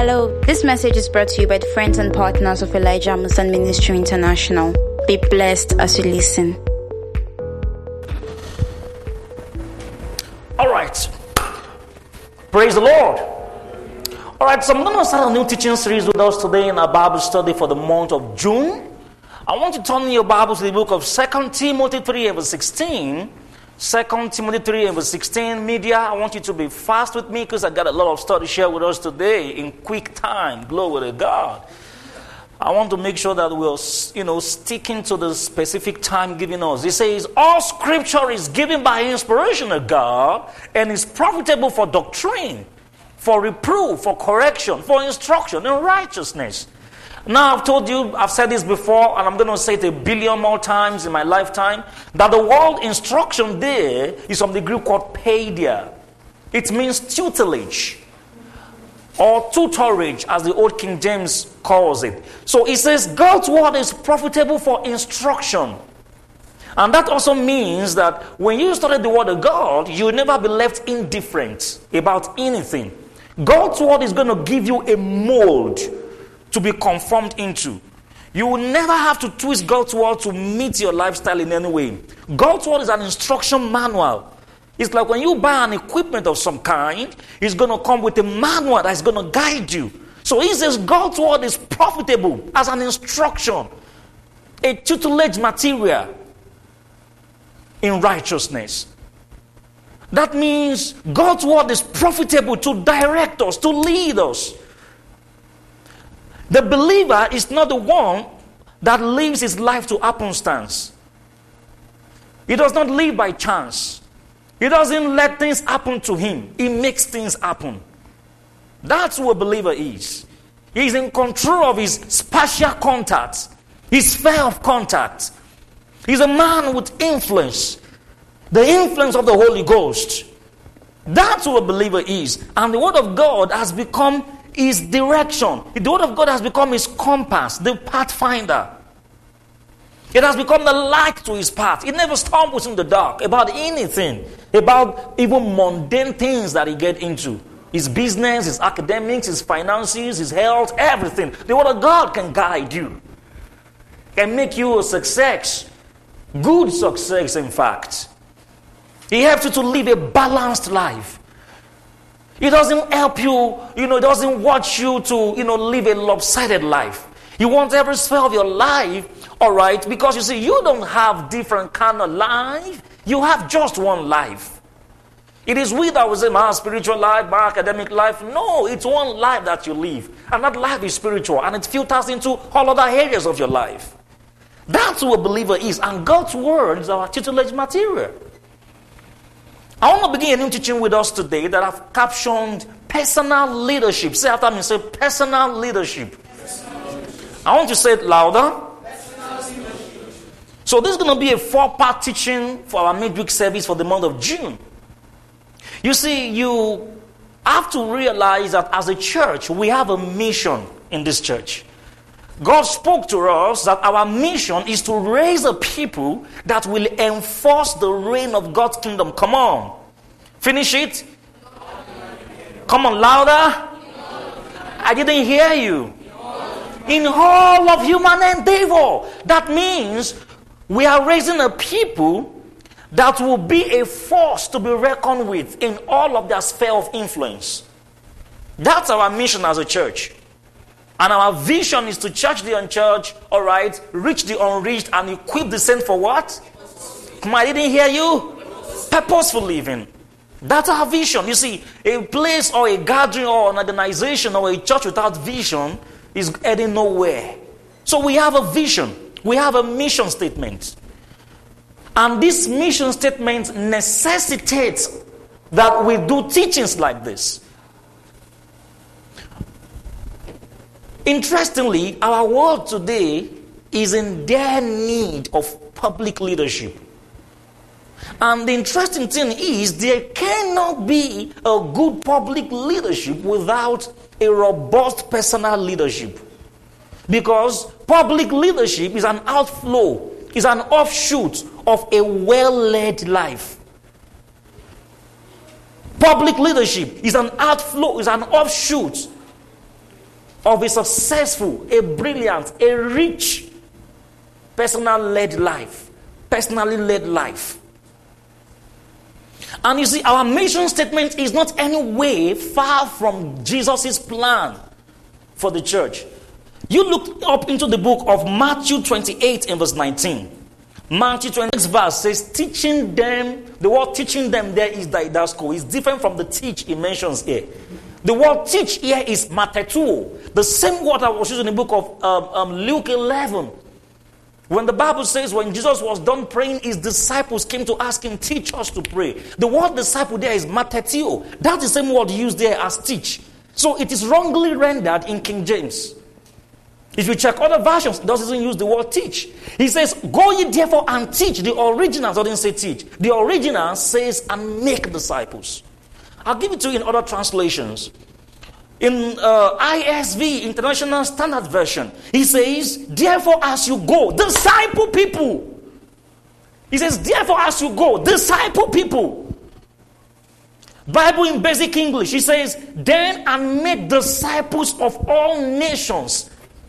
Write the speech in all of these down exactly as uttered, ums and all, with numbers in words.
Hello, this message is brought to you by the friends and partners of Elijah Musan Ministry International. Be blessed as you listen. All right. Praise the Lord. All right, so I'm going to start a new teaching series with us today in our Bible study for the month of June. I want you to turn your Bibles to the book of Second Timothy three and verse sixteen. Second Timothy three and verse sixteen. Media, I want you to be fast with me because I got a lot of stuff to share with us today in quick time. Glory to God. I want to make sure that we're, you know, sticking to the specific time given us. It says, all scripture is given by inspiration of God and is profitable for doctrine, for reproof, for correction, for instruction in righteousness. Now, I've told you, I've said this before, and I'm going to say it a billion more times in my lifetime, that the word instruction there is from the Greek word paideia. It means tutelage, or tutorage, as the old King James calls it. So it says God's word is profitable for instruction. And that also means that when you study the word of God, you'll never be left indifferent about anything. God's word is going to give you a mold to be conformed into. You will never have to twist God's word to meet your lifestyle in any way. God's word is an instruction manual. It's like when you buy an equipment of some kind, it's going to come with a manual that's going to guide you. So he says God's word is profitable as an instruction, a tutelage material in righteousness. That means God's word is profitable to direct us, to lead us. The believer is not the one that lives his life to happenstance. He does not live by chance. He doesn't let things happen to him. He makes things happen. That's who a believer is. He's in control of his spatial contact, his sphere of contact. He's a man with influence, the influence of the Holy Ghost. That's who a believer is. And the Word of God has become his direction. The Word of God has become his compass, the pathfinder. It has become the light to his path. He never stumbles in the dark about anything, about even mundane things that he gets into. His business, his academics, his finances, his health, everything. The Word of God can guide you, can make you a success, good success, in fact. He helps you to live a balanced life. He doesn't help you, you know, he doesn't want you to, you know, live a lopsided life. He wants every sphere of your life, all right, because you see, you don't have different kind of life. You have just one life. It is we that will say, my spiritual life, my academic life. No, it's one life that you live. And that life is spiritual, and it filters into all other areas of your life. That's who a believer is, and God's word is our tutelage material. I want to begin a new teaching with us today that I've captioned personal leadership. Say after me, say personal leadership. Personal leadership. I want you to say it louder. So this is going to be a four-part teaching for our midweek service for the month of June. You see, you have to realize that as a church, we have a mission in this church. God spoke to us that our mission is to raise a people that will enforce the reign of God's kingdom. Come on. Finish it. Come on, louder. I didn't hear you. In all of human endeavor. That means we are raising a people that will be a force to be reckoned with in all of their sphere of influence. That's our mission as a church. And our vision is to church the unchurched, all right, reach the unreached, and equip the saints for what? Come on, I didn't hear you. Purposeful living. That's our vision. You see, a place or a gathering or an organization or a church without vision is heading nowhere. So we have a vision. We have a mission statement. And this mission statement necessitates that we do teachings like this. Interestingly, our world today is in dire need of public leadership. And the interesting thing is there cannot be a good public leadership without a robust personal leadership. Because public leadership is an outflow, is an offshoot of a well-led life. Public leadership is an outflow, is an offshoot of a successful, a brilliant, a rich, personal-led life. Personally led life. And you see, our mission statement is not any way far from Jesus' plan for the church. You look up into the book of Matthew twenty-eight and verse nineteen. Matthew twenty-six verse says, teaching them, the word teaching them there is didasko. It's different from the teach he mentions here. The word teach here is matetuo. The same word I was using in the book of um, um, Luke eleven. When the Bible says when Jesus was done praying, his disciples came to ask him, teach us to pray. The word disciple there is matetio. That's the same word used there as teach. So it is wrongly rendered in King James. If you check other versions, it doesn't use the word teach. He says, go ye therefore and teach. The original doesn't say teach. The original says, and make disciples. I'll give it to you in other translations. In uh, I S V, International Standard Version, he says, therefore as you go, disciple people. He says, therefore as you go, disciple people. Bible in Basic English, he says, then and make disciples of all nations.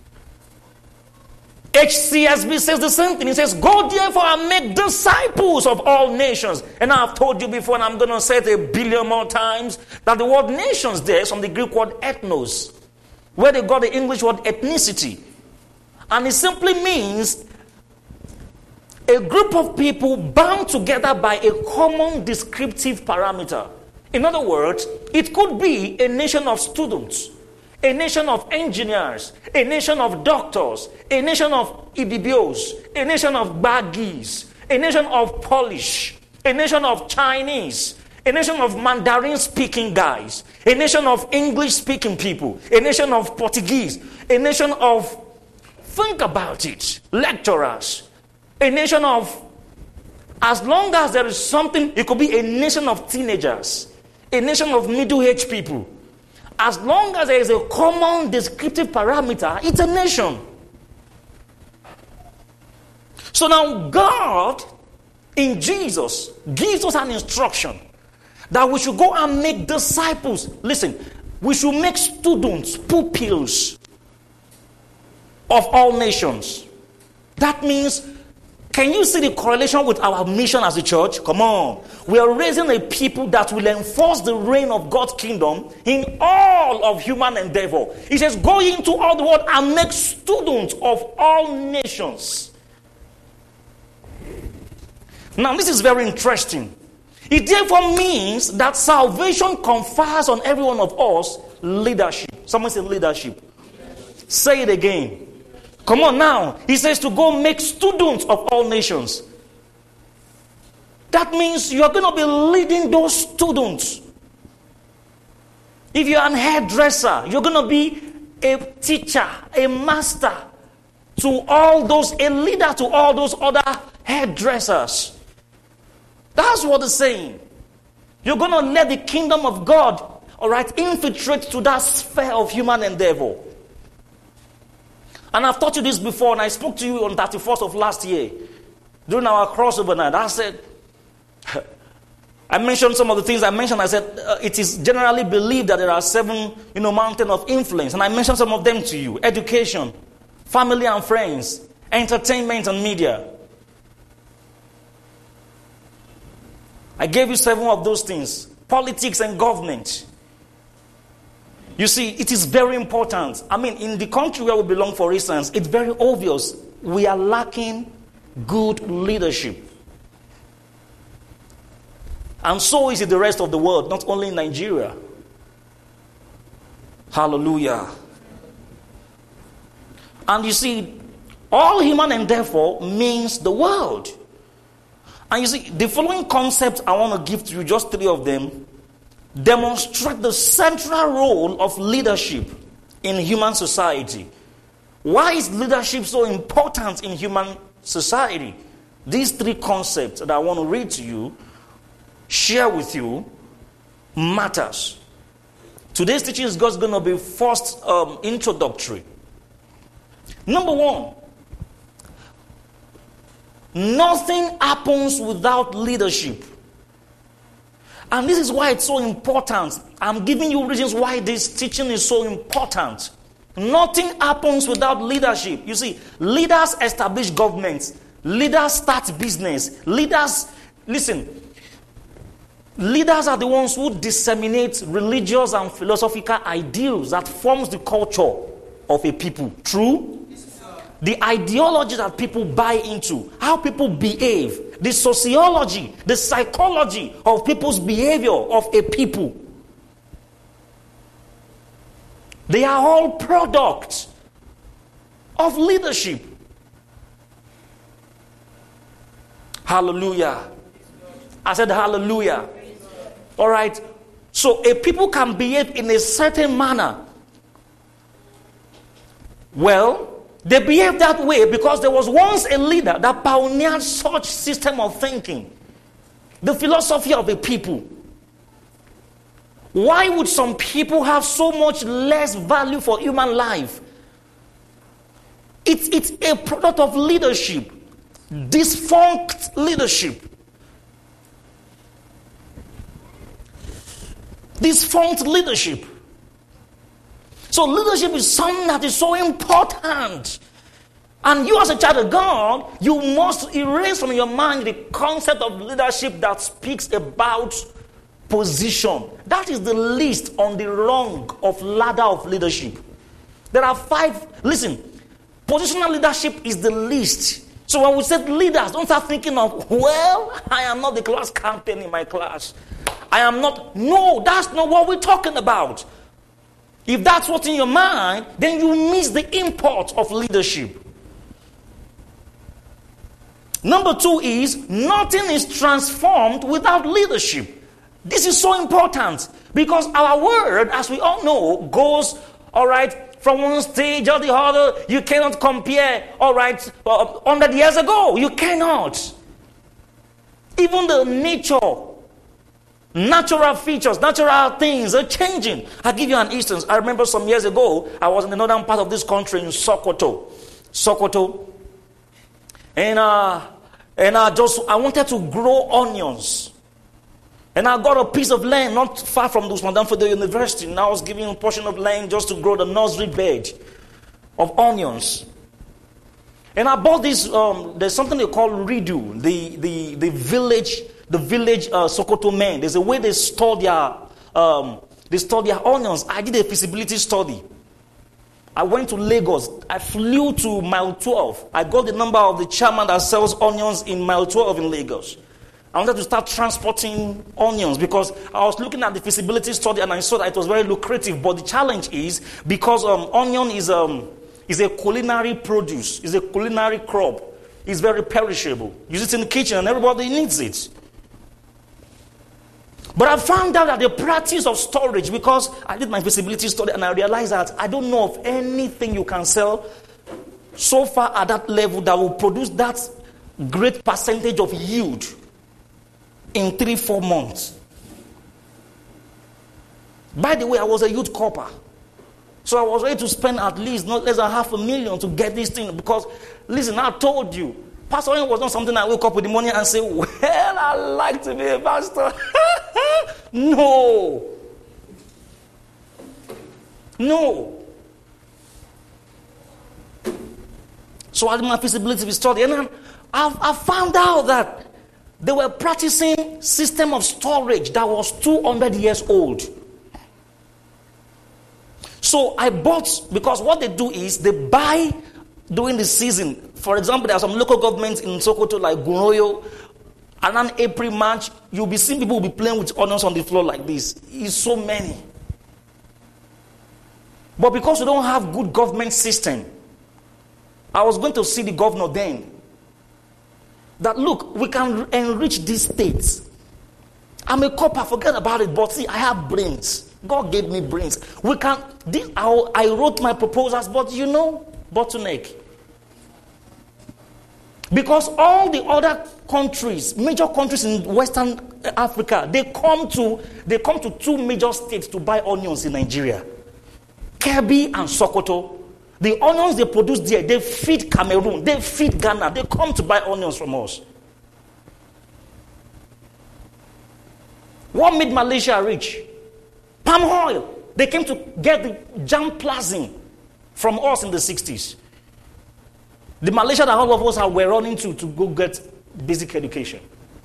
H C S B says the same thing. He says, go therefore and make disciples of all nations. And I've told you before, and I'm going to say it a billion more times, that the word nations there is from the Greek word ethnos, where they got the English word ethnicity. And it simply means a group of people bound together by a common descriptive parameter. In other words, it could be a nation of students, a nation of engineers, a nation of doctors, a nation of Ibibios, a nation of Baggies, a nation of Polish, a nation of Chinese, a nation of Mandarin-speaking guys, a nation of English-speaking people, a nation of Portuguese, a nation of, think about it, lecturers, a nation of, as long as there is something, it could be a nation of teenagers, a nation of middle-aged people. As long as there is a common descriptive parameter, it's a nation. So now God, in Jesus, gives us an instruction that we should go and make disciples. Listen, we should make students, pupils of all nations. That means, can you see the correlation with our mission as a church? Come on. We are raising a people that will enforce the reign of God's kingdom in all of human endeavor. He says, go into all the world and make students of all nations. Now, this is very interesting. It therefore means that salvation confers on every one of us leadership. Someone say leadership. Say it again. Come on now. He says to go make students of all nations. That means you're going to be leading those students. If you're an hairdresser, you're going to be a teacher, a master to all those, a leader to all those other hairdressers. That's what it's saying. You're going to let the kingdom of God, all right, infiltrate to that sphere of human endeavor. And I've taught you this before, and I spoke to you on thirty-first of last year during our crossover night. I said, I mentioned some of the things I mentioned. I said, uh, it is generally believed that there are seven, you know, mountains of influence. And I mentioned some of them to you. Education, family and friends, entertainment and media. I gave you seven of those things. Politics and government. You see, it is very important. I mean, in the country where we belong, for instance, it's very obvious we are lacking good leadership. And so is it the rest of the world, not only in Nigeria. Hallelujah. And you see, all human endeavor means the world. And you see, the following concepts I want to give to you, just three of them, demonstrate the central role of leadership in human society. Why is leadership so important in human society? These three concepts that I want to read to you, share with you, matters. Today's teaching is going to be first um, introductory. Number one, nothing happens without leadership. And this is why it's so important. I'm giving you reasons why this teaching is so important. Nothing happens without leadership. You see, leaders establish governments. Leaders start business. Leaders, listen, leaders are the ones who disseminate religious and philosophical ideals that forms the culture of a people. True? The ideology that people buy into, how people behave, the sociology, the psychology of people's behavior of a people. They are all products of leadership. Hallelujah. I said hallelujah. All right. So a people can behave in a certain manner. Well, they behave that way because there was once a leader that pioneered such system of thinking. The philosophy of a people. Why would some people have so much less value for human life? It's, it's a product of leadership. Defunct leadership. Defunct leadership. So leadership is something that is so important. And you as a child of God, you must erase from your mind the concept of leadership that speaks about position. That is the least on the rung of ladder of leadership. There are five. Listen, positional leadership is the least. So when we say leaders, don't start thinking of, well, I am not the class captain in my class. I am not. No, that's not what we're talking about. If that's what's in your mind, then you miss the import of leadership. Number two is, nothing is transformed without leadership. This is so important because our word, as we all know, goes, all right, from one stage or the other. You cannot compare, all right, uh, one hundred years ago. You cannot. Even the nature, natural features, natural things are changing. I'll give you an instance. I remember some years ago, I was in the northern part of this country in Sokoto. Sokoto. And, uh, and I just, I wanted to grow onions. And I got a piece of land not far from Usman for the university. And I was giving a portion of land just to grow the nursery bed of onions. And I bought this, um, there's something they call Ridu, the, the, the village, the village uh, Sokoto men. There's a way they store their, um, they store their onions. I did a feasibility study. I went to Lagos. I flew to mile twelve. I got the number of the chairman that sells onions in mile twelve in Lagos. I wanted to start transporting onions because I was looking at the feasibility study and I saw that it was very lucrative. But the challenge is because um, onion is, um, is a culinary produce, is a culinary crop. It's very perishable. Use it in the kitchen and everybody needs it. But I found out that the practice of storage, because I did my feasibility study and I realized that I don't know of anything you can sell so far at that level that will produce that great percentage of yield in three, four months. By the way, I was a youth corper. So I was ready to spend at least not less than half a million to get this thing. Because, listen, I told you, pastoring was not something I wake up with the morning and say, well, I like to be a pastor. No. No. So I did my feasibility study. And I, I, I found out that they were practicing system of storage that was two hundred years old. So I bought, because what they do is they buy during the season. For example, there are some local governments in Sokoto like Gunoyo, and then April, March, you'll be seeing people will be playing with onions on the floor like this. It's so many. But because we don't have good government system, I was going to see the governor then. That look, we can enrich these states. I'm a copper, forget about it, but see, I have brains. God gave me brains. We can, this, I, I wrote my proposals, but you know, bottleneck. Because all the other countries, major countries in Western Africa, they come to, they come to two major states to buy onions in Nigeria. Kebbi and Sokoto. The onions they produce there, they feed Cameroon, they feed Ghana, they come to buy onions from us. What made Malaysia rich? Palm oil. They came to get the germplasm from us in the sixties. The Malaysia that all of us are were running to to go get basic education.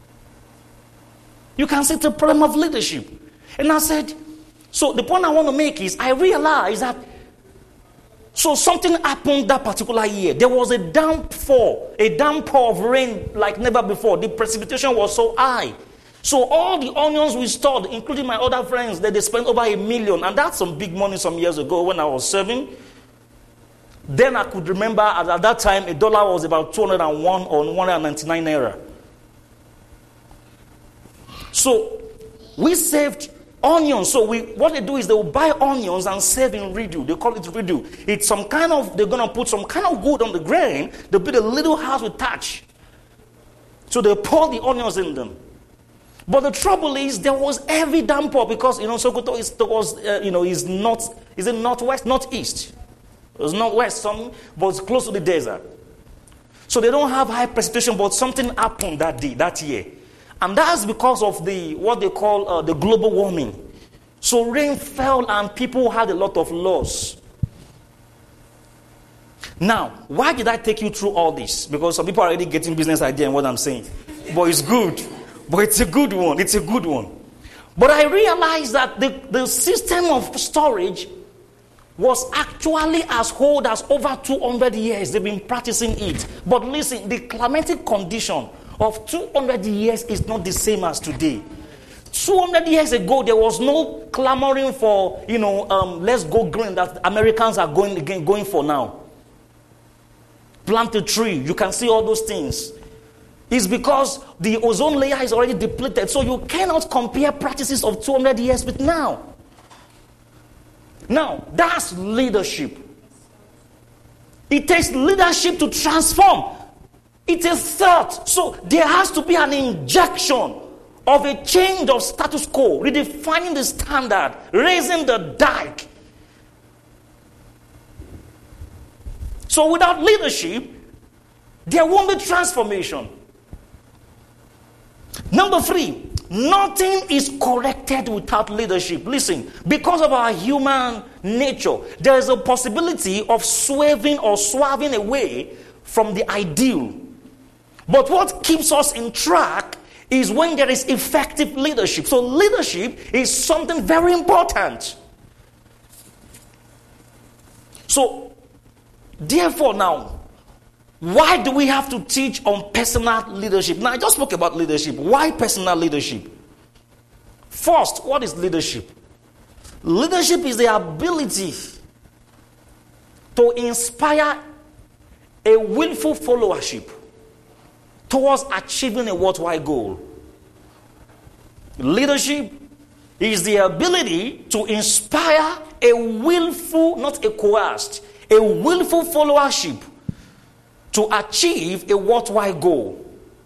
You can see the problem of leadership. And I said, so the point I want to make is I realized that so something happened that particular year. There was a downpour, a downpour of rain like never before. The precipitation was so high. So all the onions we stored, including my other friends, that they spent over a million. And that's some big money some years ago when I was serving. Then I could remember at, at that time a dollar was about two hundred one or one hundred ninety-nine naira. So we saved onions. So we, what they do is they will buy onions and save in redo. They call it redo. It's some kind of, they're going to put some kind of wood on the grain. They build a little house with thatch. So they pour the onions in them. But the trouble is there was heavy downpour because, you know, Sokoto is towards, uh, you know, is not, is it northwest, northeast. It was northwest, some, but it's close to the desert. So they don't have high precipitation, but something happened that day, that year. And that's because of the what they call uh, the global warming. So rain fell and people had a lot of loss. Now, why did I take you through all this? Because some people are already getting business idea in what I'm saying. But it's good. But it's a good one. It's a good one. But I realized that the, the system of storage was actually as old as over two hundred years. They've been practicing it. But listen, the climatic condition of two hundred years is not the same as today. two hundred years ago, there was no clamoring for, you know, um, let's go green that Americans are going again, going for now. Plant a tree. You can see all those things. It's because the ozone layer is already depleted. So you cannot compare practices of two hundred years with now. Now, that's leadership. It takes leadership to transform. It's a thought. So there has to be an injection of a change of status quo, redefining the standard, raising the dike. So without leadership, there won't be transformation. Number three, nothing is corrected without leadership. Listen, because of our human nature, there is a possibility of swerving or swerving away from the ideal. But what keeps us in track is when there is effective leadership. So leadership is something very important. So, therefore now, why do we have to teach on personal leadership? Now, I just spoke about leadership. Why personal leadership? First, what is leadership? Leadership is the ability to inspire a willful followership towards achieving a worthwhile goal. Leadership is the ability to inspire a willful, not a coerced, a willful followership to achieve a worthwhile goal.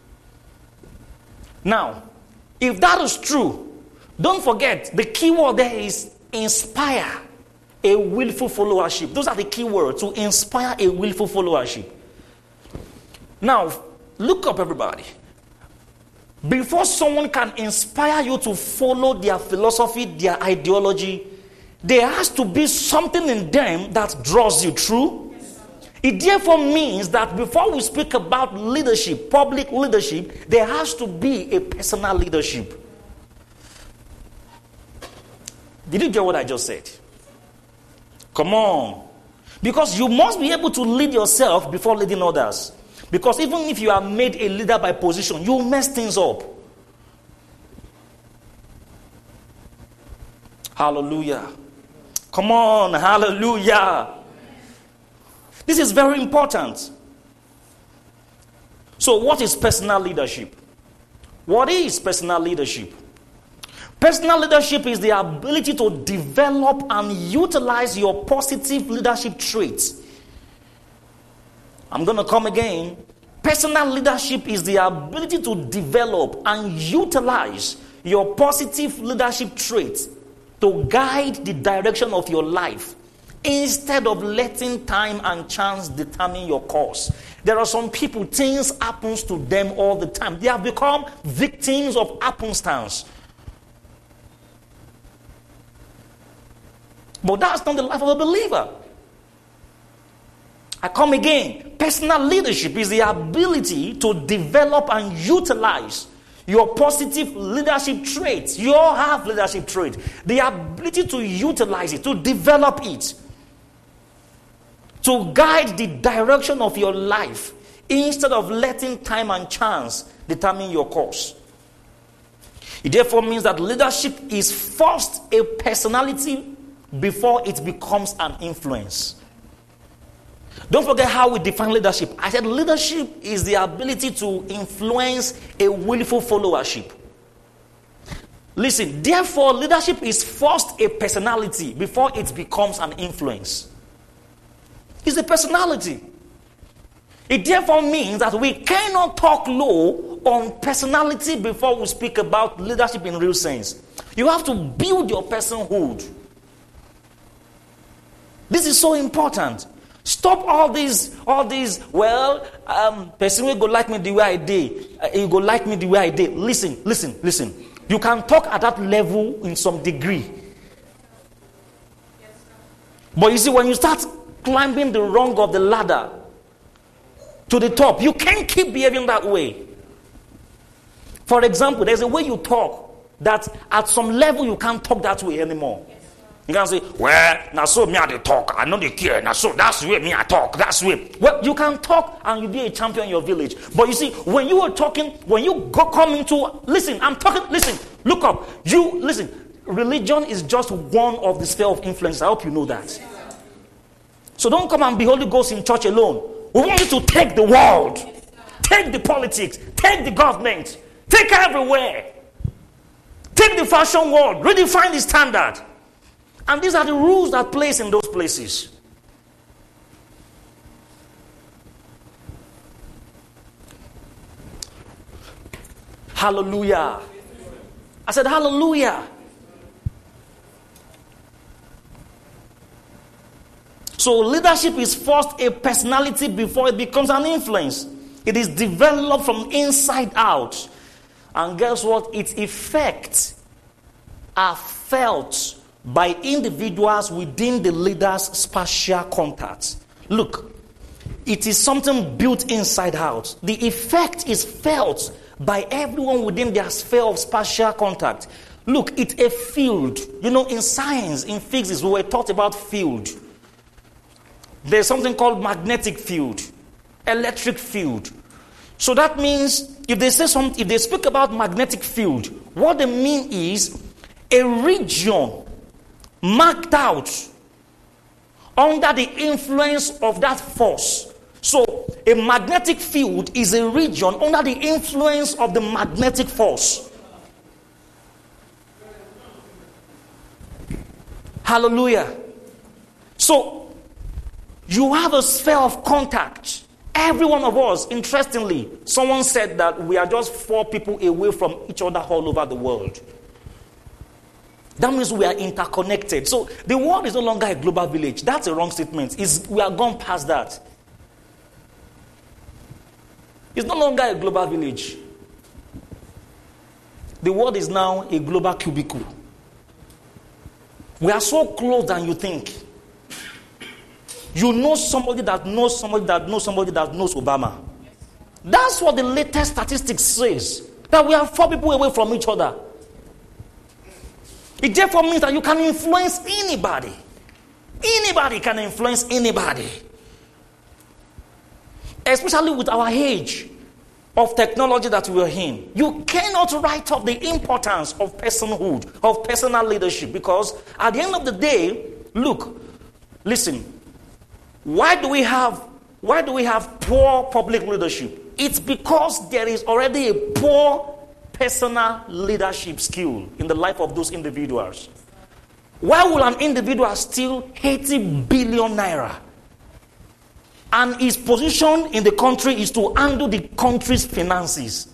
Now, if that is true, don't forget the key word there is inspire a willful followership. Those are the key words, to inspire a willful followership. Now, look up, everybody. Before someone can inspire you to follow their philosophy, their ideology, there has to be something in them that draws you through. It therefore means that before we speak about leadership, public leadership, there has to be a personal leadership. Did you get what I just said? Come on. Because you must be able to lead yourself before leading others. Because even if you are made a leader by position, you mess things up. Hallelujah. Come on, hallelujah. This is very important. So what is personal leadership? What is personal leadership? Personal leadership is the ability to develop and utilize your positive leadership traits. I'm going to come again. Personal leadership is the ability to develop and utilize your positive leadership traits to guide the direction of your life instead of letting time and chance determine your course. There are some people, things happen to them all the time. They have become victims of happenstance. But that's not the life of a believer. I come again. Personal leadership is the ability to develop and utilize your positive leadership traits. You all have leadership traits. The ability to utilize it, to develop it, to guide the direction of your life instead of letting time and chance determine your course. It therefore means that leadership is first a personality before it becomes an influence. Don't forget how we define leadership. I said leadership is the ability to influence a willful followership. Listen, therefore, leadership is first a personality before it becomes an influence. It's a personality. It therefore means that we cannot talk low on personality before we speak about leadership in real sense. You have to build your personhood. This is so important. Stop all these, all these, well, um, person will go like me the way I did. Uh, you go like me the way I did. Listen, listen, listen. You can talk at that level in some degree. But you see, when you start climbing the rung of the ladder to the top, you can't keep behaving that way. For example, there's a way you talk that at some level you can't talk that way anymore. You can say, well, now so me I dey talk, I know they care, now so that's the way me I talk, that's the way. Well, you can talk and you be a champion in your village. But you see, when you are talking, when you go come into, listen, I'm talking, listen, look up. You, listen, religion is just one of the sphere of influence. I hope you know that. So don't come and be Holy Ghost in church alone. We want you to take the world, take the politics, take the government, take everywhere. Take the fashion world, redefine the standard. And these are the rules that place in those places. Hallelujah. I said hallelujah. So leadership is first a personality before it becomes an influence. It is developed from inside out. And guess what? Its effects are felt by individuals within the leader's spatial contact. Look, it is something built inside out. The effect is felt by everyone within their sphere of spatial contact. Look, it's a field. You know, in science, in physics, we were taught about field. There's something called magnetic field, electric field. So that means if they say something, if they speak about magnetic field, what they mean is a region marked out under the influence of that force. So a magnetic field is a region under the influence of the magnetic force. Hallelujah. So you have a sphere of contact. Every one of us, interestingly, someone said that we are just four people away from each other all over the world. That means we are interconnected. So the world is no longer a global village. That's a wrong statement. It's, we are gone past that. It's no longer a global village. The world is now a global cubicle. We are so close than you think. You know somebody that knows somebody that knows somebody that knows Obama. That's what the latest statistics says. That we are four people away from each other. It therefore means that you can influence anybody. Anybody can influence anybody. Especially with our age of technology that we are in. You cannot write off the importance of personhood, of personal leadership. Because at the end of the day, look, listen. Why do we have why do we have poor public leadership? It's because there is already a poor personal leadership skill in the life of those individuals. Why will an individual steal eighty billion naira? And his position in the country is to handle the country's finances.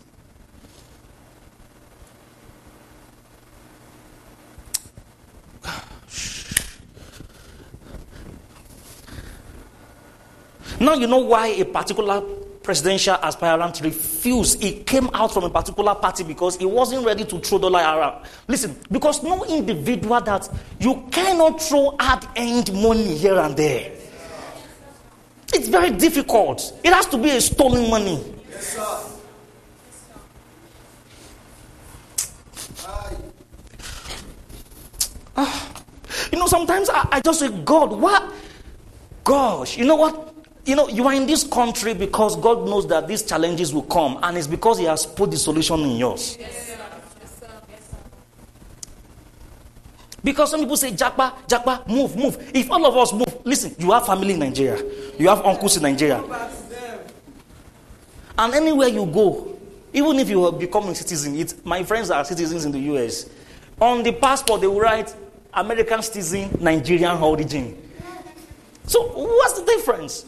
Now you know why a particular presidential aspirant refused. He came out from a particular party because he wasn't ready to throw dollar around. Listen, because no individual that you cannot throw hard-earned money here and there. It It's very difficult. It has to be a stolen money. Yes, sir. You know, sometimes I, I just say, God, what? Gosh, you know what? You know, you are in this country because God knows that these challenges will come, and it's because He has put the solution in yours. Yes, sir. Yes, sir. Yes, sir. Because some people say, Jakpa, Jakpa, move, move. If all of us move, listen, you have family in Nigeria. You have uncles in Nigeria. And anywhere you go, even if you are becoming a citizen, it, my friends are citizens in the U S. On the passport, they will write American citizen, Nigerian origin. So what's the difference?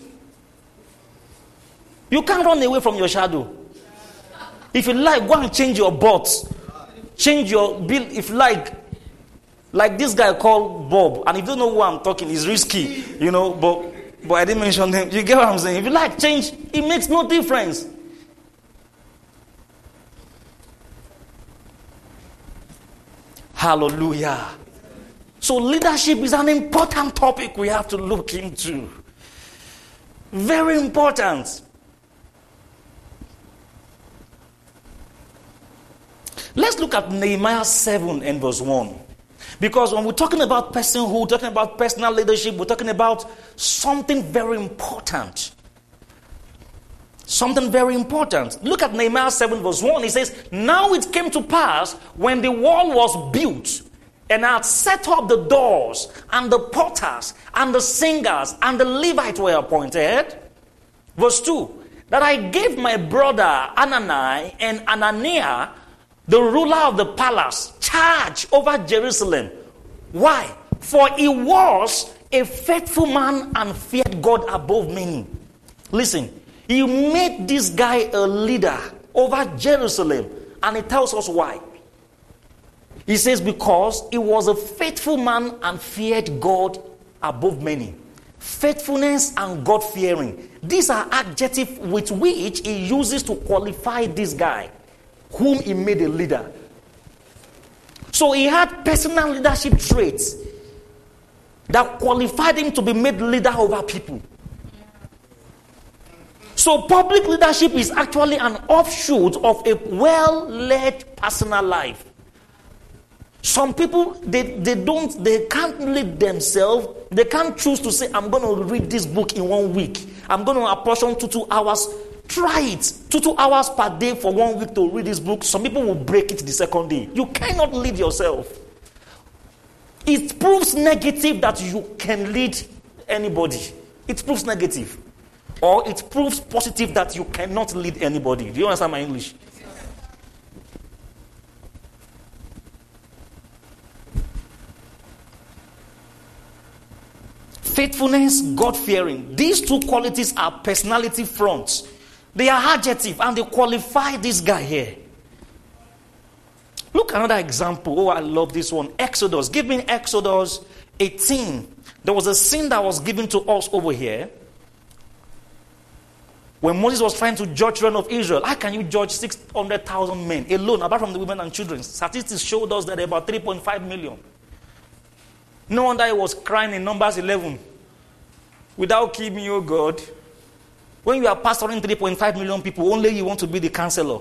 You can't run away from your shadow. If you like, go and change your birth. Change your bill. If you like, like this guy called Bob, and if you don't know who I'm talking, it's risky, you know, but, but I didn't mention him. You get what I'm saying? If you like change, it makes no difference. Hallelujah. So leadership is an important topic we have to look into. Very important. Let's look at Nehemiah seven and verse one. Because when we're talking about personhood, we're talking about personal leadership, we're talking about something very important. Something very important. Look at Nehemiah seven verse one. It says, now it came to pass when the wall was built, and I had set up the doors, and the porters, and the singers, and the Levites were appointed. Verse two, that I gave my brother Anani and Ananiah, the ruler of the palace, charge over Jerusalem. Why? For he was a faithful man and feared God above many. Listen, he made this guy a leader over Jerusalem. And he tells us why. He says because he was a faithful man and feared God above many. Faithfulness and God-fearing. These are adjectives with which he uses to qualify this guy, whom he made a leader. So he had personal leadership traits that qualified him to be made leader over people. So public leadership is actually an offshoot of a well-led personal life. Some people, they, they don't, they can't lead themselves. They can't choose to say, I'm going to read this book in one week. I'm going to apportion two, two hours. Try it. Two, two hours per day for one week to read this book. Some people will break it the second day. You cannot lead yourself. It proves negative that you can lead anybody. It proves negative. Or it proves positive that you cannot lead anybody. Do you understand my English? Faithfulness, God-fearing. These two qualities are personality fronts. They are adjective and they qualify this guy here. Look, another example. Oh, I love this one. Exodus. Give me Exodus eighteen. There was a sin that was given to us over here. When Moses was trying to judge children of Israel, how can you judge six hundred thousand men alone, apart from the women and children? Statistics showed us that there are about three point five million. No wonder he was crying in Numbers eleven. Without kill me, oh God. When you are pastoring three point five million people, only you want to be the counselor.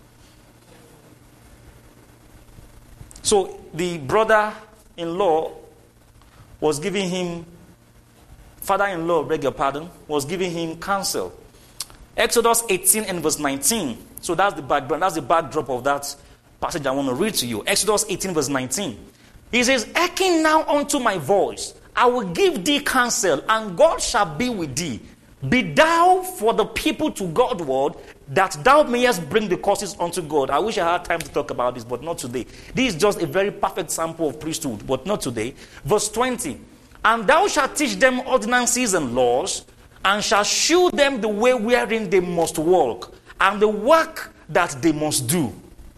So the brother-in-law was giving him, father-in-law, beg your pardon, was giving him counsel. Exodus eighteen and verse nineteen. So that's the background, that's the backdrop of that passage I want to read to you. Exodus eighteen verse nineteen. He says, hearken now unto my voice. I will give thee counsel, and God shall be with thee. Be thou for the people to Godward, that thou mayest bring the causes unto God. I wish I had time to talk about this, but not today. This is just a very perfect sample of priesthood, but not today. Verse twenty. And thou shalt teach them ordinances and laws, and shalt shew them the way wherein they must walk, and the work that they must do.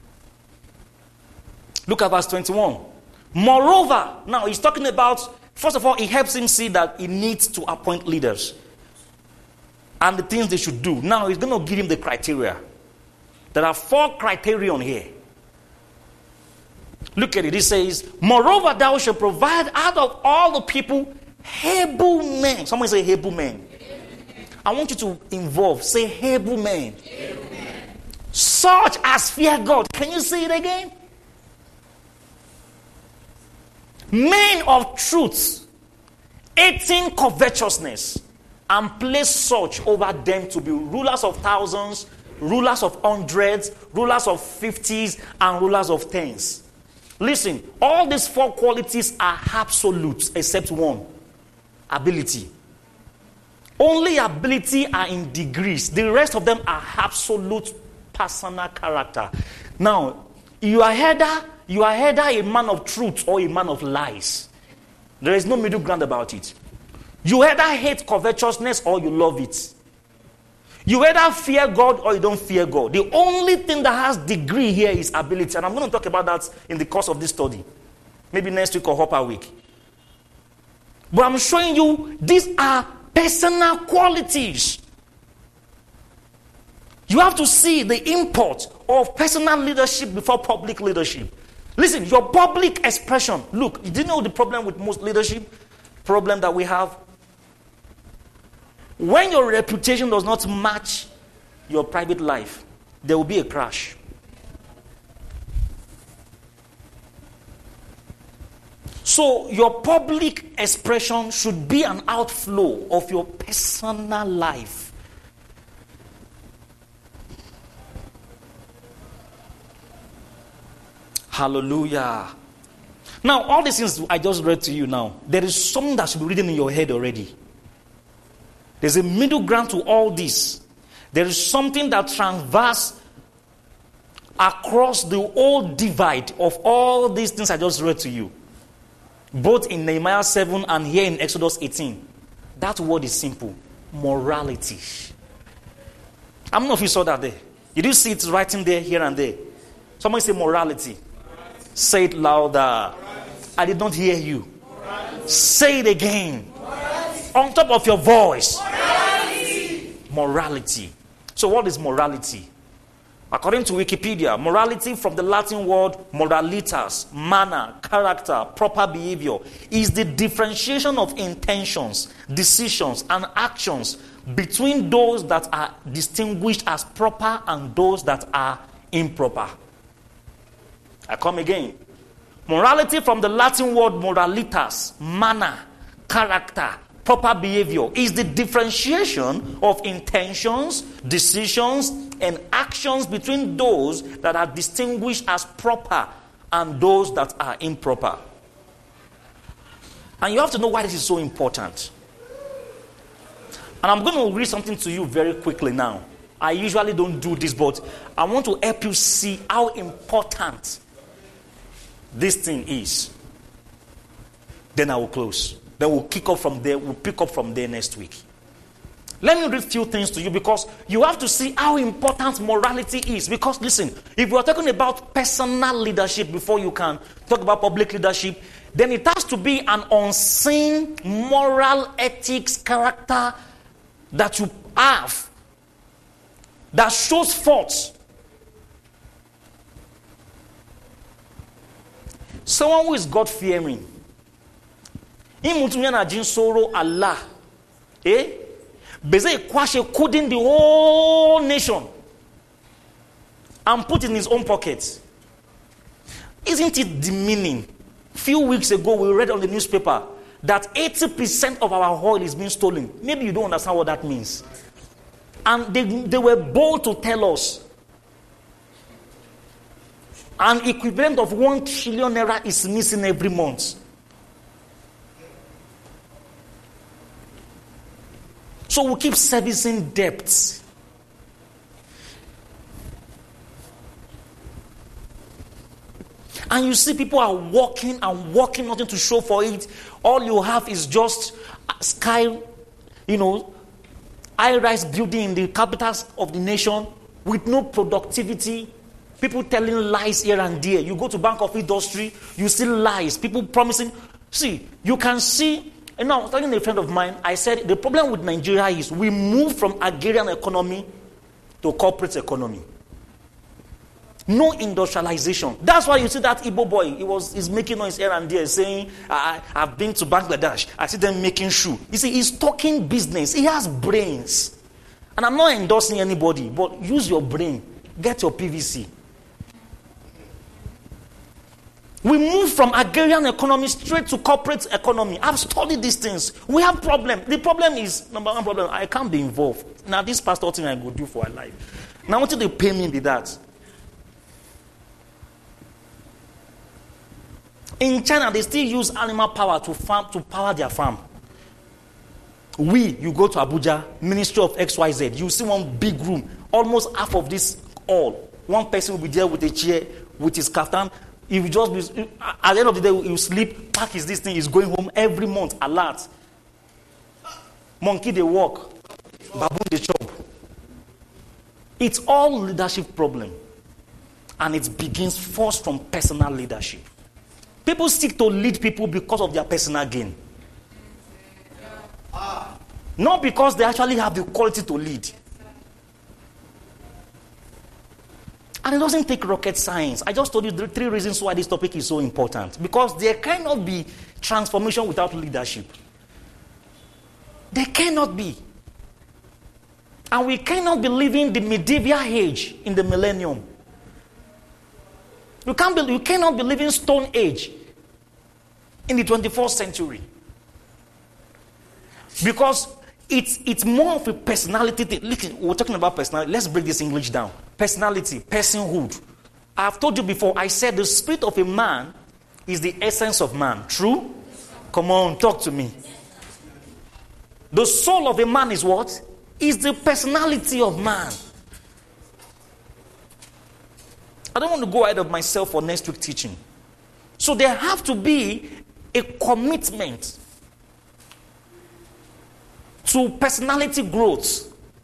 Look at verse twenty-one. Moreover, now he's talking about, first of all, he helps him see that he needs to appoint leaders and the things they should do. Now he's going to give him the criteria. There are four criterion here. Look at it. It says, moreover, thou shalt provide out of all the people able men. Someone say able men. I want you to involve, say, able men. Able men. Such as fear God. Can you say it again? Men of truth, hating covetousness, and place such over them to be rulers of thousands, rulers of hundreds, rulers of fifties, and rulers of tens. Listen, all these four qualities are absolute except one: ability. Only ability are in degrees. The rest of them are absolute personal character. Now, you are either you are either a man of truth or a man of lies. There is no middle ground about it. You either hate covetousness or you love it. You either fear God or you don't fear God. The only thing that has degree here is ability. And I'm going to talk about that in the course of this study. Maybe next week or upper week. But I'm showing you these are personal qualities. You have to see the import of personal leadership before public leadership. Listen, your public expression. Look, do you know the problem with most leadership? Problem that we have? When your reputation does not match your private life, there will be a crash. So your public expression should be an outflow of your personal life. Hallelujah. Now, all these things I just read to you now, there is something that should be written in your head already. There's a middle ground to all this. There is something that transverse across the whole divide of all these things I just read to you. Both in Nehemiah seven and here in Exodus eighteen. That word is simple. Morality. How many of you saw that there? Did you see it writing there, here and there? Somebody say morality. Morality. Say it louder. Morality. I did not hear you. Morality. Say it again. Morality. On top of your voice. Morality. Morality. So what is morality? According to Wikipedia, morality from the Latin word moralitas, manner, character, proper behavior, is the differentiation of intentions, decisions, and actions between those that are distinguished as proper and those that are improper. I come again. Morality from the Latin word moralitas, manner, character, proper behavior, is the differentiation of intentions, decisions, and actions between those that are distinguished as proper and those that are improper. And you have to know why this is so important. And I'm going to read something to you very quickly now. I usually don't do this, but I want to help you see how important this thing is. Then I will close. Then we'll kick off from there. We'll pick up from there next week. Let me read a few things to you because you have to see how important morality is. Because listen, if we are talking about personal leadership before you can talk about public leadership, then it has to be an unseen moral ethics character that you have that shows forth. Someone who is God-fearing. Soro Allah. Eh? Beze Kwashe coding the whole nation and put it in his own pocket. Isn't it demeaning? A few weeks ago, we read on the newspaper that eighty percent of our oil is being stolen. Maybe you don't understand what that means. And they, they were bold to tell us an equivalent of one trillion naira is missing every month. So we keep servicing debts. And you see people are walking and walking, nothing to show for it. All you have is just sky, you know, high-rise building in the capitals of the nation with no productivity. People telling lies here and there. You go to Bank of Industry, you see lies. People promising. See, you can see. And now, I was talking to a friend of mine, I said, the problem with Nigeria is we move from agrarian economy to corporate economy. No industrialization. That's why you see that Igbo boy, he was he's making noise here and there, saying, I, I've been to Bangladesh. I see them making shoe. You see, he's talking business. He has brains. And I'm not endorsing anybody, but use your brain. Get your P V C. We move from agrarian economy straight to corporate economy. I've studied these things. We have problem. The problem is, number one problem, I can't be involved. Now, this pastor thing I go do for a life. Now, what did they pay me with that? In China, they still use animal power to farm to power their farm. We, you go to Abuja, Ministry of X Y Z, you see one big room, almost half of this all. One person will be there with a chair, with his kaftan. He will just be, at the end of the day, he will sleep, pack his this thing, he's going home every month, alert. Monkey, they walk. Baboon, they chop. It's all leadership problem. And it begins first from personal leadership. People seek to lead people because of their personal gain. Not because they actually have the quality to lead. And it doesn't take rocket science. I just told you the three reasons why this topic is so important. Because there cannot be transformation without leadership. There cannot be. And we cannot be living the medieval age in the millennium. You can't be, you cannot be living Stone Age in the twenty-first century. Because it's, it's more of a personality thing. Listen, we're talking about personality. Let's break this English down. Personality, personhood. I've told you before, I said the spirit of a man is the essence of man. True? Come on, talk to me. The soul of a man is what? Is the personality of man. I don't want to go ahead of myself for next week teaching. So there have to be a commitment to personality growth.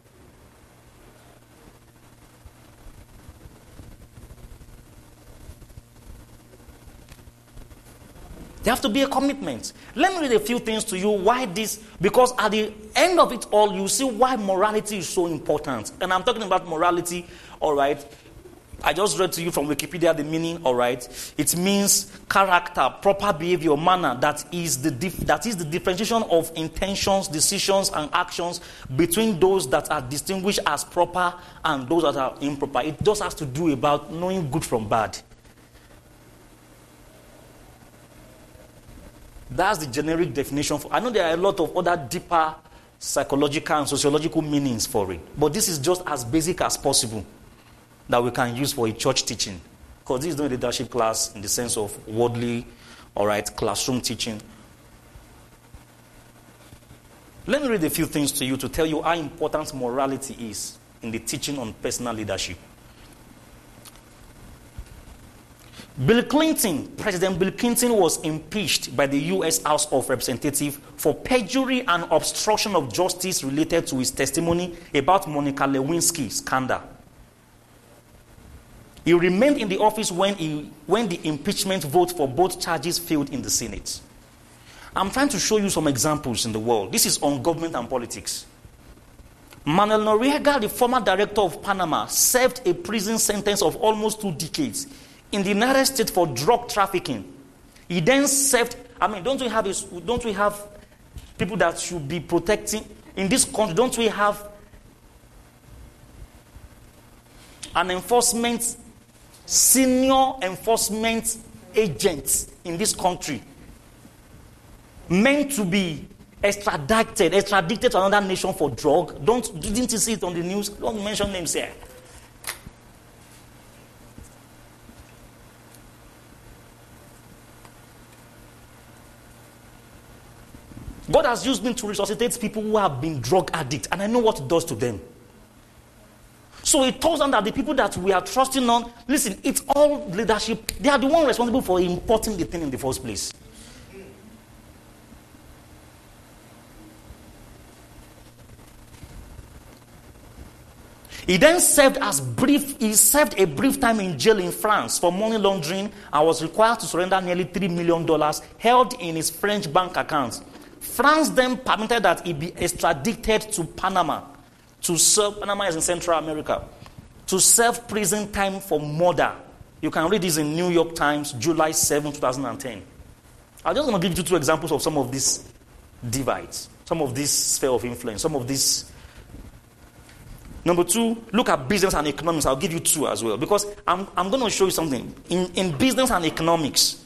There have to be a commitment. Let me read a few things to you why this, because at the end of it all, you see why morality is so important. And I'm talking about morality, all right. I just read to you from Wikipedia the meaning, all right. It means character, proper behavior, manner, that is the dif- that is the differentiation of intentions, decisions, and actions between those that are distinguished as proper and those that are improper. It just has to do about knowing good from bad. That's the generic definition. For, I know there are a lot of other deeper psychological and sociological meanings for it, but this is just as basic as possible that we can use for a church teaching. Because this is not a leadership class in the sense of worldly, all right, classroom teaching. Let me read a few things to you to tell you how important morality is in the teaching on personal leadership. Bill Clinton, President Bill Clinton was impeached by the U S House of Representatives for perjury and obstruction of justice related to his testimony about Monica Lewinsky scandal. He remained in the office when, he, when the impeachment vote for both charges failed in the Senate. I'm trying to show you some examples in the world. This is on government and politics. Manuel Noriega, the former director of Panama, served a prison sentence of almost two decades in the United States for drug trafficking. He then served, I mean, don't we have, a, don't we have people that should be protecting? In this country, don't we have an enforcement, senior enforcement agent in this country meant to be extradited, extradited to another nation for drug? Don't, didn't you see it on the news? Don't mention names here. God has used me to resuscitate people who have been drug addicts, and I know what it does to them. So it tells them that the people that we are trusting on, listen, it's all leadership. They are the one responsible for importing the thing in the first place. He then served as brief, he served a brief time in jail in France for money laundering and was required to surrender nearly three million dollars held in his French bank account. France then permitted that he be extradited to Panama to serve, Panama is in Central America, to serve prison time for murder. You can read this in New York Times, July seventh, twenty ten. I just want to give you two examples of some of these divides, some of this sphere of influence, some of these Number two, look at business and economics. I'll give you two as well. Because I'm, I'm going to show you something. In, in business and economics,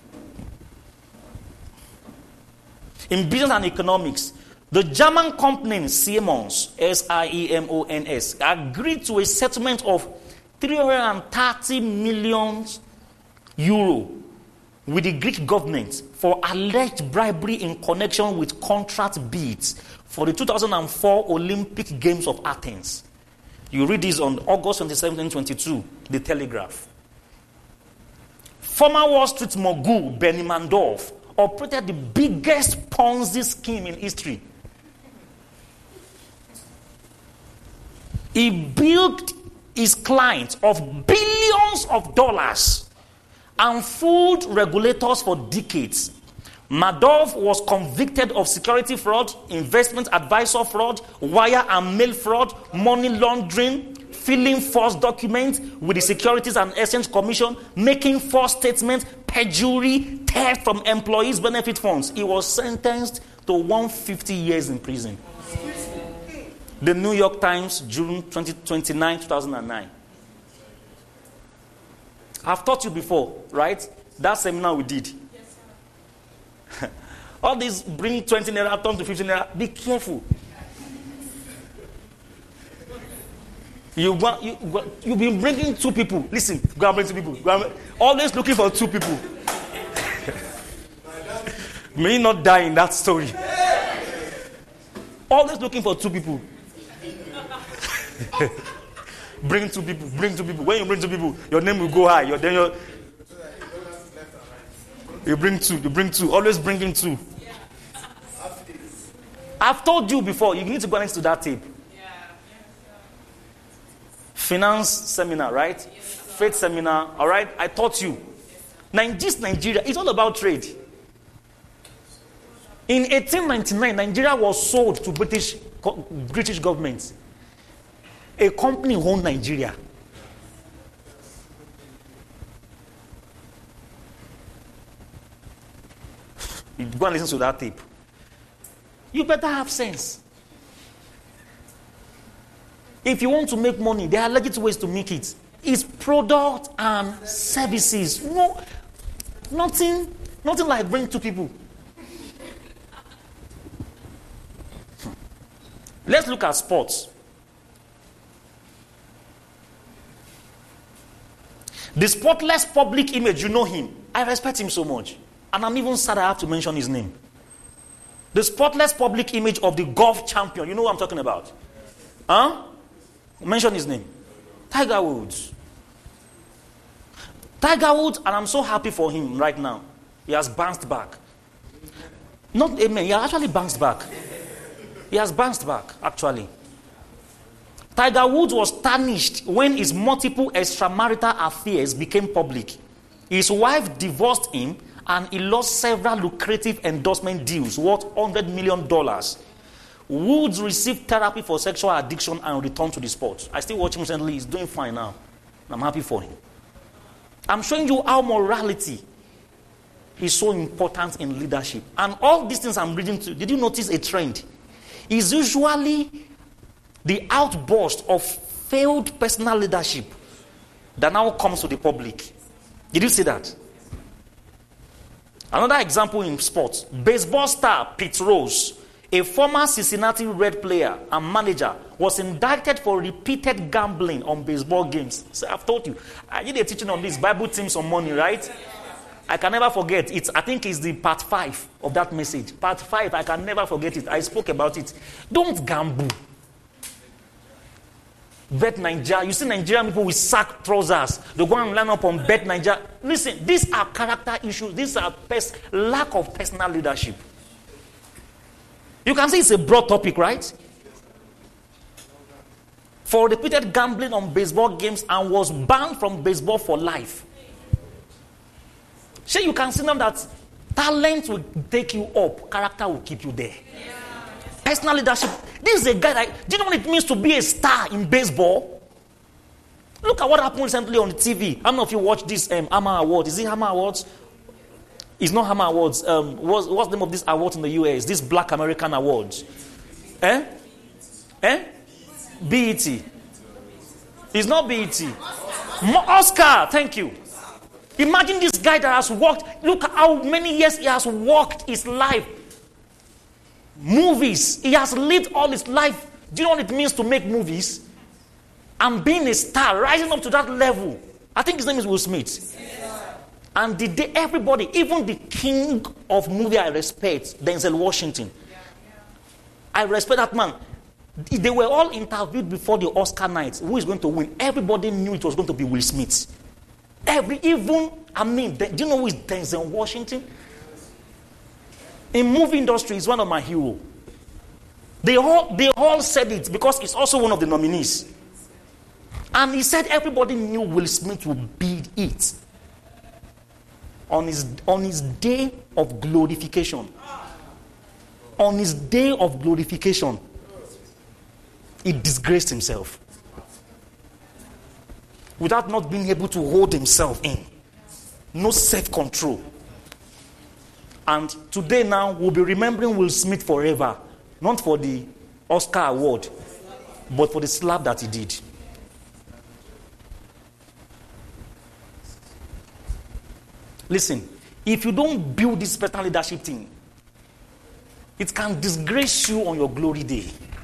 in business and economics, the German company Siemens, S I E M O N S, agreed to a settlement of three hundred thirty million euro with the Greek government for alleged bribery in connection with contract bids for the two thousand four Olympic Games of Athens. You read this on August twenty-seventh, twenty twenty-two, The Telegraph. Former Wall Street mogul Bernie Madoff operated the biggest Ponzi scheme in history. He bilked his clients of billions of dollars and fooled regulators for decades. Madoff was convicted of security fraud, investment advisor fraud, wire and mail fraud, money laundering, filling false documents with the Securities and Exchange Commission, making false statements, perjury, theft from employees' benefit funds. He was sentenced to one hundred fifty years in prison. The New York Times, June twenty-ninth, two thousand nine. I've taught you before, right? That seminar we did. Yes, all these bring twenty naira, turn to fifteen naira. Be careful. You want you you've been bringing two people. Listen, go and bring two people. Go and, always looking for two people. May you not die in that story. Always looking for two people. Bring two people, bring two people. When you bring two people, your name will go high. Your then your you bring two, you bring two. Always bringing two. I've told you before. You need to go next to that tape. Finance seminar, right? Faith seminar. All right. I taught you. Now, this Nigeria, it's all about trade. In eighteen ninety-nine, Nigeria was sold to British British government. A company owned Nigeria. You go and listen to that tape. You better have sense. If you want to make money, there are legit ways to make it. It's product and services. No, nothing, nothing like bring two people. Let's look at sports. The spotless public image, you know him. I respect him so much. And I'm even sad I have to mention his name. The spotless public image of the golf champion. You know what I'm talking about? Huh? Mention his name. Tiger Woods. Tiger Woods, and I'm so happy for him right now. He has bounced back. Not amen. He has actually bounced back. He has bounced back, actually. Tiger Woods was tarnished when his multiple extramarital affairs became public. His wife divorced him and he lost several lucrative endorsement deals worth one hundred million dollars. Woods received therapy for sexual addiction and returned to the sport. I still watch him recently. He's doing fine now. I'm happy for him. I'm showing you how morality is so important in leadership. And all these things I'm reading to, did you notice a trend? It's usually the outburst of failed personal leadership that now comes to the public. Did you see that? Another example in sports. Baseball star Pete Rose, a former Cincinnati Red player and manager, was indicted for repeated gambling on baseball games. So I've told you, I did a teaching on this, Bible teams on money, right? I can never forget. It's, I think it's the part five of that message. Part five, I can never forget it. I spoke about it. Don't gamble. Bet Nigeria. You see Nigerian people with sack trousers. They go and line up on Bet Nigeria. Listen, these are character issues. These are pers- lack of personal leadership. You can see it's a broad topic, right? For repeated gambling on baseball games and was banned from baseball for life. So you can see now that talent will take you up, character will keep you there. Yeah. Personal leadership. This is a guy that, do you know what it means to be a star in baseball? Look at what happened recently on the T V. How many of you watch this um, Hammer Awards? Is it Hammer Awards? It's not Hammer Awards. Um, what's, what's the name of this award in the U S? This Black American Awards. Eh? Eh? B E T. It's not B E T. Mo- Oscar, thank you. Imagine this guy that has worked. Look how many years he has worked his life. Movies. He has lived all his life. Do you know what it means to make movies? And being a star, rising up to that level. I think his name is Will Smith. Yeah. And the day everybody, even the king of movie I respect, Denzel Washington. Yeah. I respect that man. They were all interviewed before the Oscar night. Who is going to win? Everybody knew it was going to be Will Smith. Every, even, I mean, do you know who is Denzel Washington? In movie industry, he's one of my heroes. They all, they all said it because he's also one of the nominees. And he said everybody knew Will Smith would beat it. On his, on his day of glorification. On his day of glorification. He disgraced himself. Without not being able to hold himself in. No self-control. And today now, we'll be remembering Will Smith forever. Not for the Oscar award, but for the slap that he did. Listen, if you don't build this better leadership thing, it can disgrace you on your glory day.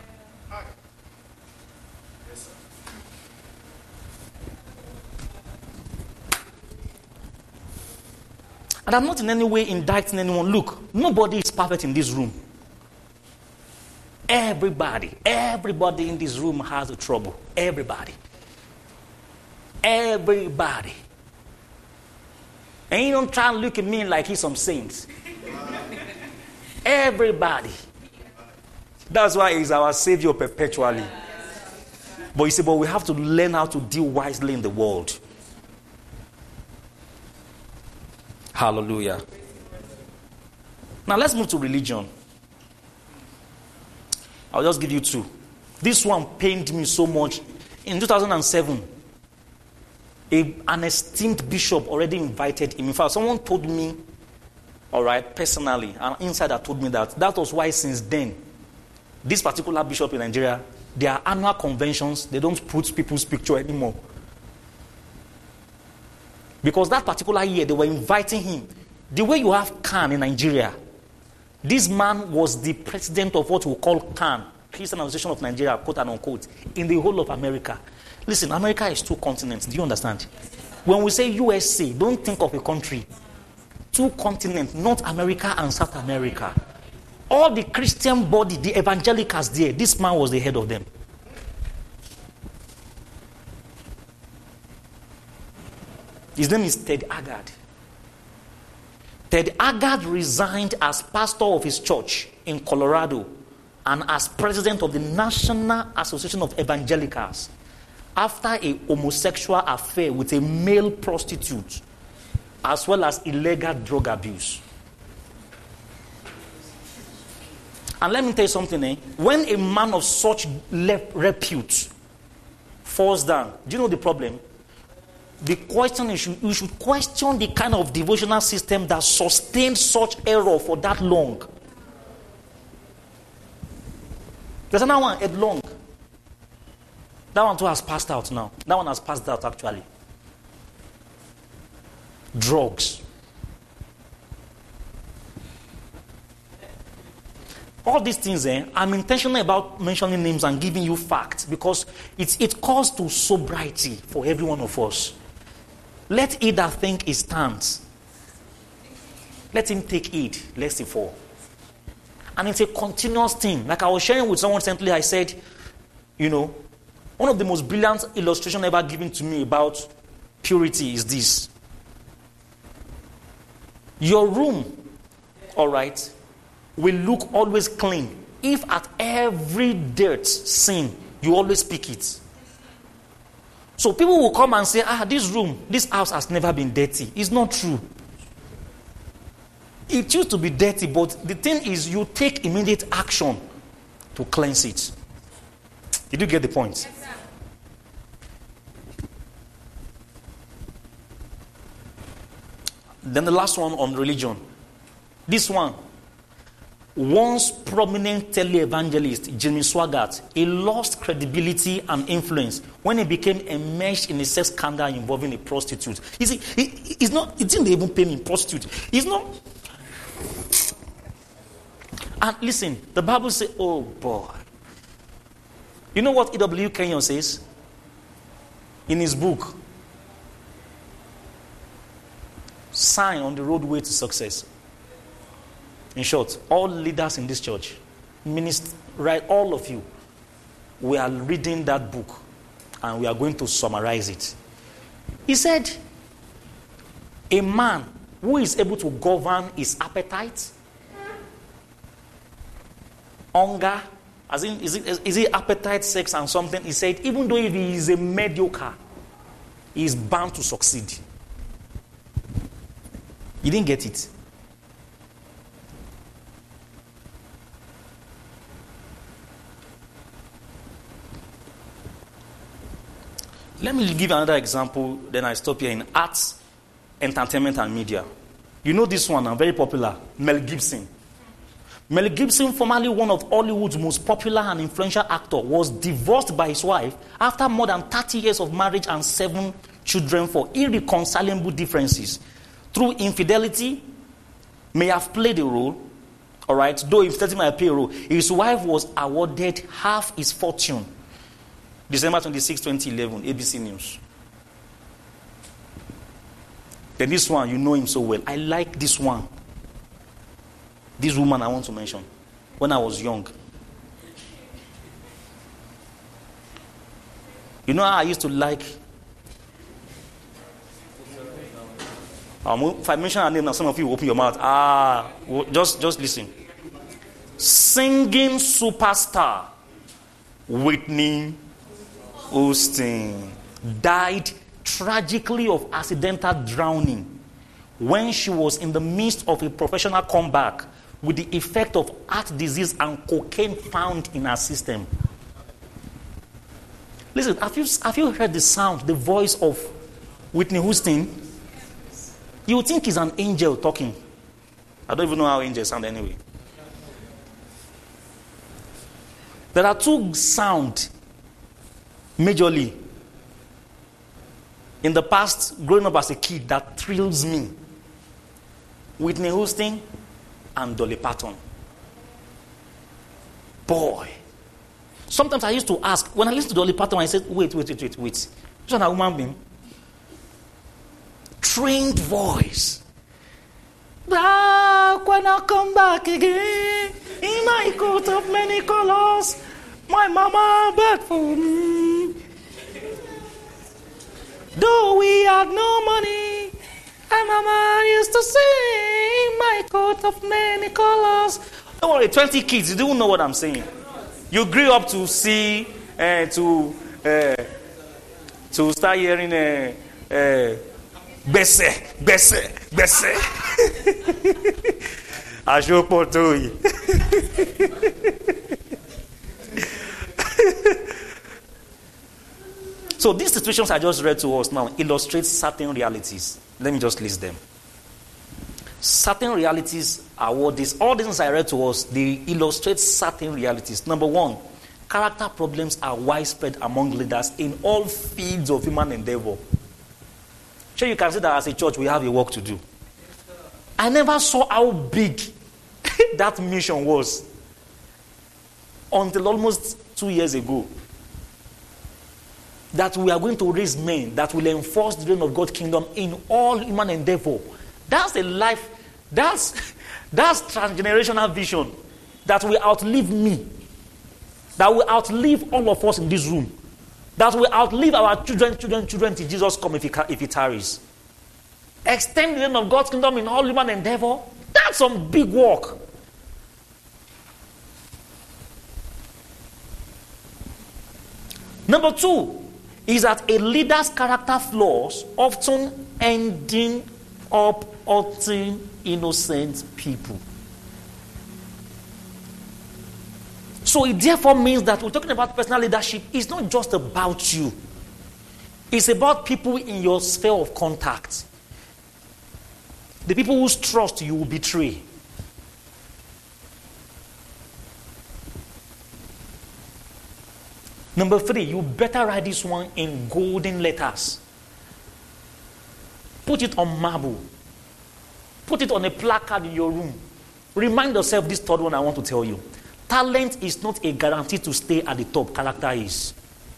And I'm not in any way indicting anyone. Look, nobody is perfect in this room. Everybody, everybody in this room has a trouble. Everybody. Everybody. And you don't try and look at me like he's some saints. Everybody. That's why he's our Savior perpetually. But you say, but we have to learn how to deal wisely in the world. Hallelujah. Now let's move to religion. I'll just give you two. This one pained me so much. In two thousand seven, a, an esteemed bishop already invited him. In fact, someone told me, all right, personally, an insider told me that that was why since then, this particular bishop in Nigeria, their annual conventions, they don't put people's picture anymore. Because that particular year, they were inviting him. The way you have Khan in Nigeria, this man was the president of what we call Khan, Christian Association of Nigeria, quote and unquote, in the whole of America. Listen, America is two continents. Do you understand? When we say U S A, don't think of a country. Two continents, North America and South America. All the Christian body, the evangelicals there, this man was the head of them. His name is Ted Haggard. Ted Haggard resigned as pastor of his church in Colorado and as president of the National Association of Evangelicals after a homosexual affair with a male prostitute, as well as illegal drug abuse. And let me tell you something, eh? When a man of such repute falls down, do you know the problem? The question is, you should question the kind of devotional system that sustained such error for that long. There's another one, Ed Long. That one too has passed out now. That one has passed out actually. Drugs. All these things, eh, I'm intentional about mentioning names and giving you facts because it's, it calls to sobriety for every one of us. Let he that think he stands, let him take heed, lest he fall. And it's a continuous thing. Like I was sharing with someone recently, I said, you know, one of the most brilliant illustrations ever given to me about purity is this. Your room, all right, will look always clean if at every dirt, sin, you always pick it. So people will come and say, ah, this room, this house has never been dirty. It's not true. It used to be dirty, but the thing is you take immediate action to cleanse it. Did you get the point? Then the last one on religion. This one. once prominent televangelist Jimmy Swaggart, he lost credibility and influence when he became enmeshed in a sex scandal involving a prostitute. You see, he, he's not, he didn't even pay me prostitute. He's not. And listen, the Bible says, oh boy. You know what E W Kenyon says? In his book, Sign on the Roadway to Success. In short, all leaders in this church, ministers, right, all of you, we are reading that book and we are going to summarize it. He said, a man who is able to govern his appetite, hunger, as in, is it, is it appetite, sex, and something? He said, even though if he is a mediocre, he is bound to succeed. You didn't get it. Let me give another example, then I stop here. In arts, entertainment, and media. You know this one, I'm very popular, Mel Gibson. Mel Gibson, formerly one of Hollywood's most popular and influential actors, was divorced by his wife after more than thirty years of marriage and seven children for irreconcilable differences. Through infidelity, may have played a role, all right, though infidelity may play a role, his wife was awarded half his fortune. December twenty-sixth, twenty eleven, A B C News. Then this one, you know him so well. I like this one. This woman I want to mention. When I was young. You know how I used to like... Um, if I mention her name now, some of you open your mouth. Ah, just, just listen. Singing superstar Whitney Houston died tragically of accidental drowning when she was in the midst of a professional comeback with the effect of heart disease and cocaine found in her system. Listen, have you, have you heard the sound, the voice of Whitney Houston? You would think he's an angel talking. I don't even know how angels sound anyway. There are two sounds, majorly, in the past, growing up as a kid, that thrills me. Whitney Houston and Dolly Parton. Boy. Sometimes I used to ask, when I listened to Dolly Parton, I said, wait, wait, wait, wait, wait. This is a human being. Trained voice. Back when I come back again, in my coat of many colors, my mama begged for me. Though we had no money, and mama used to sing my coat of many colors. Don't worry, twenty kids, you don't know what I'm saying. You grew up to see, uh, to uh, to start hearing uh, uh, Bese, Bese, Bese. Ajopotoy. So these situations I just read to us now illustrate certain realities. Let me just list them. Certain realities are what this, all these things I read to us, they illustrate certain realities. Number one, character problems are widespread among leaders in all fields of human endeavor. Sure, you can see that as a church we have a work to do. I never saw how big that mission was until almost two years ago. That we are going to raise men that will enforce the reign of God's kingdom in all human endeavor. That's a life, that's, that's transgenerational vision that will outlive me. That will outlive all of us in this room. That will outlive our children, children, children till Jesus come if he, if he tarries. Extend the reign of God's kingdom in all human endeavor. That's some big work. Number two is that a leader's character flaws often ending up hurting innocent people. So it therefore means that we're talking about personal leadership. It's not just about you. It's about people in your sphere of contact. The people whose trust you will betray. Number three, you better write this one in golden letters. Put it on marble. Put it on a placard in your room. Remind yourself this third one I want to tell you. Talent is not a guarantee to stay at the top. Character is.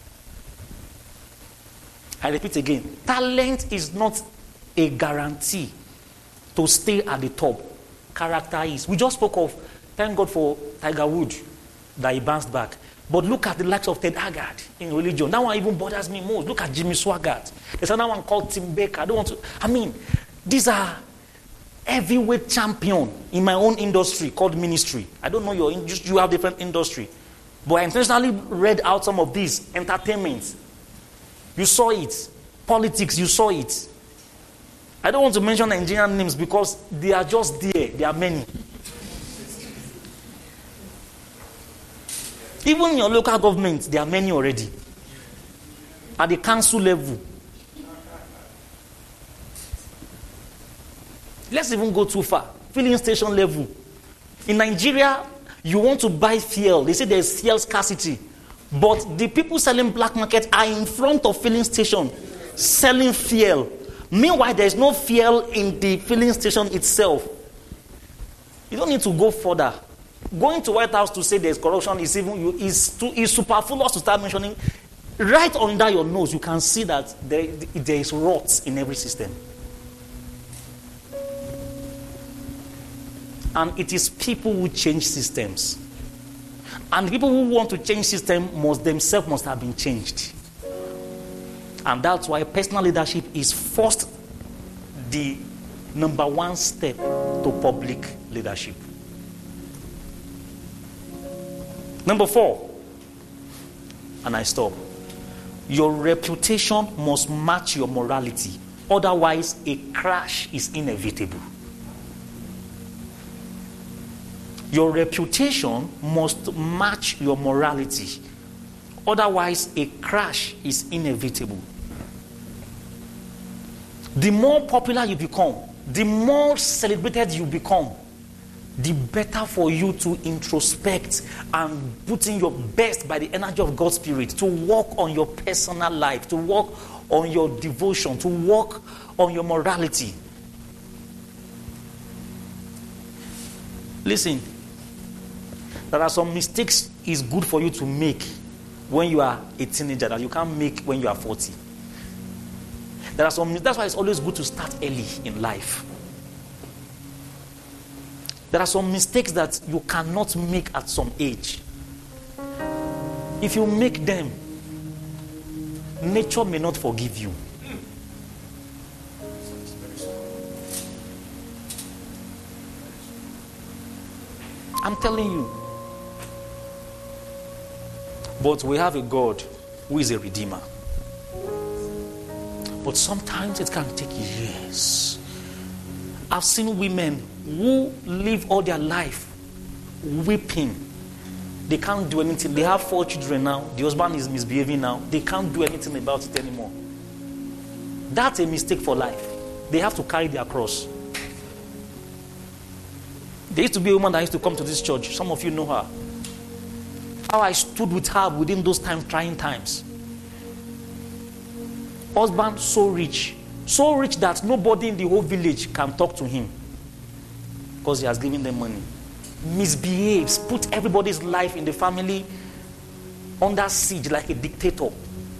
I repeat again. Talent is not a guarantee to stay at the top. Character is. We just spoke of, thank God for Tiger Woods, that he bounced back. But look at the likes of Ted Haggard in religion. That one even bothers me most. Look at Jimmy Swaggart. There's another one called Tim Baker. I don't want to. I mean, these are heavyweight champion in my own industry called ministry. I don't know your industry. You have different industry. But I intentionally read out some of these. Entertainment. You saw it. Politics. You saw it. I don't want to mention Nigerian names because they are just there. There are many. Even in your local government, there are many already. At the council level. Let's even go too far. Filling station level. In Nigeria, you want to buy fuel. They say there's fuel scarcity. But the people selling black market are in front of filling station selling fuel. Meanwhile, there is no fuel in the filling station itself. You don't need to go further. Going to White House to say there's corruption is even is too is superfluous to start mentioning. Right under your nose, you can see that there, there is rot in every system. And it is people who change systems. And the people who want to change system must themselves must have been changed. And that's why personal leadership is first the number one step to public leadership. Number four, and I stop. Your reputation must match your morality. Otherwise, a crash is inevitable. Your reputation must match your morality. Otherwise, a crash is inevitable. The more popular you become, the more celebrated you become, the better for you to introspect and put in your best by the energy of God's Spirit to work on your personal life, to work on your devotion, to work on your morality. Listen, there are some mistakes it's good for you to make when you are a teenager that you can't make when you are forty. There are some, that's why it's always good to start early in life. There are some mistakes that you cannot make at some age. If you make them, nature may not forgive you. I'm telling you. But we have a God who is a redeemer. But sometimes it can take years. I've seen women who live all their life weeping. They can't do anything. They have four children now. The husband is misbehaving now. They can't do anything about it anymore. That's a mistake for life. They have to carry their cross. There used to be a woman that used to come to this church. Some of you know her. How I stood with her within those time, trying times. Husband so rich. So rich that nobody in the whole village can talk to him. Because he has given them money. Misbehaves. Put everybody's life in the family under siege like a dictator.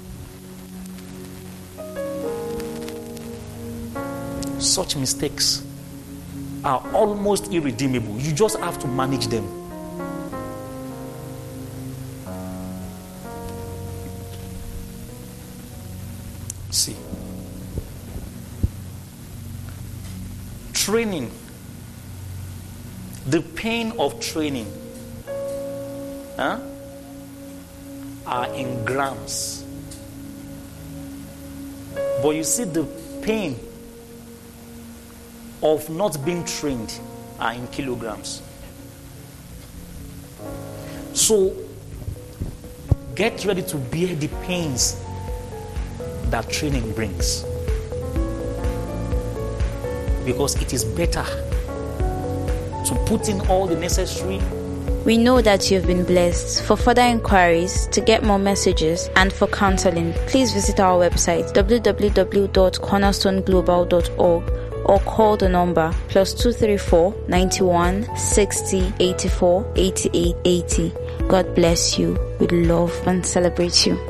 Such mistakes are almost irredeemable. You just have to manage them. See. Training. The pain of training huh, are in grams. But you see, the pain of not being trained are in kilograms. So, get ready to bear the pains that training brings. Because it is better to put in all the necessary We know that you've been blessed. For further inquiries, to get more messages, and for counseling, please visit our website w w w dot cornerstone global dot org or call the number plus two three four, ninety-one, sixty, eighty-four, eighty-eight, eighty. God bless you. We love and celebrate you.